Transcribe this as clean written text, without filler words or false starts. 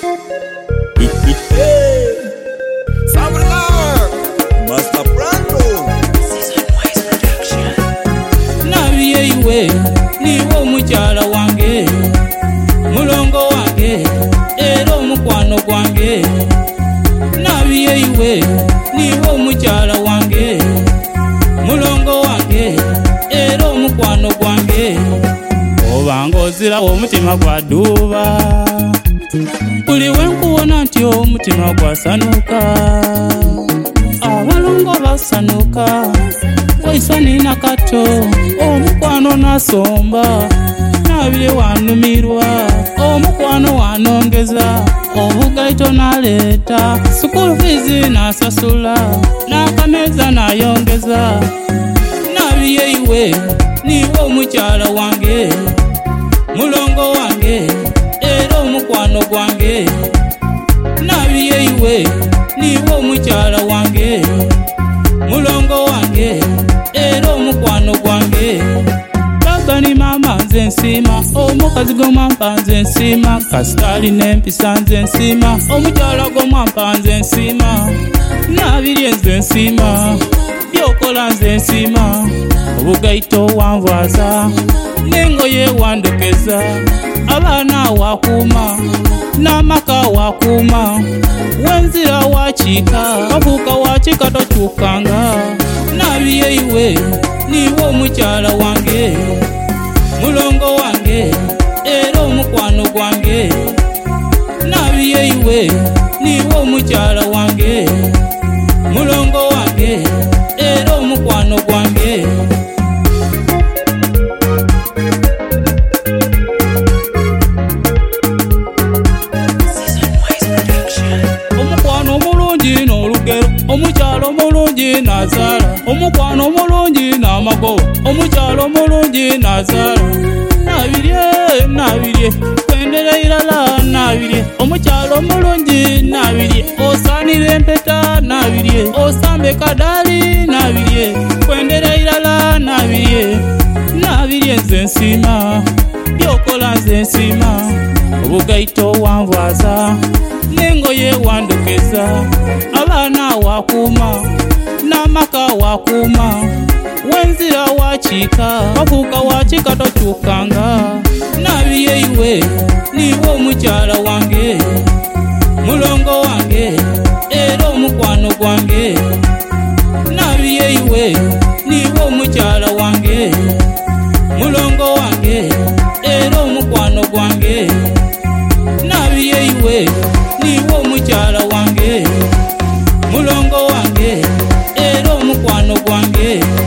Master Brando Seasonwise Production. Nabiye iwe niwo mukyala wange mulongo wange era omukwano gwange. Nabiye iwe niwo mukyala wange mulongo wange era omukwano gwange. Obanga ozirawo omutima gwadduuba buli wenkuwona nti omutima gwasanuka. Abalongo basanuka waisa nina kato omukwano nasomba. Nabire wanumirwa omukwano wanongeza obugaito naleta school fees nasasula nakameza nayongeza. Nabiye iwe niwo omukyala wange mulongo wange era omukwano gwange. Nabiye iwe niwo omukyala wange mulongo wange era omukwano gwange. Baba ni mama nze nsima omukazi gomwampa nze nsima kasitali n'empisa nze nsima omukyala gomwampa nze nsima. Nabirye nze nsima byokola nze nsima obugaito wanvwaza n'engoye wandokeza abaana wakuuma n'amaka wakuuma wenzira wakiika kafuuka wakiika tokyukanga. Nabiye iwe niwo omukyala wange mulongo wange era omukwano gwange. Nabiye iwe niwo omukyala wange mulongo wange era omukwano gwange. Seasonwise Production. Omukwano omulungi n'olugero omukyalo omulungi n'azaala. Omukwano omulungi n'amagoba omukyalo omulungi n'azaala. Nabirye kwendera irala nabirye omukyalo omulungi nabirye osaanira empeta nabirye osambe kadaali nabirye kwendera irala nabirye nze nsima byokola nze nsima obugaito wanvwaza n'engoye wandokeza abaana wakuuma n'amaka wakuuma wenzira wakiika kafuuka wakiika tokyukanga. Nabiye iwe niwo omukyala wange mulongo wange era omukwano gwange. Nabiye iwe niwo omukyala wange mulongo wange era omukwano gwange. Nabiye iwe niwo omukyala wange mulongo wange era omukwano gwange.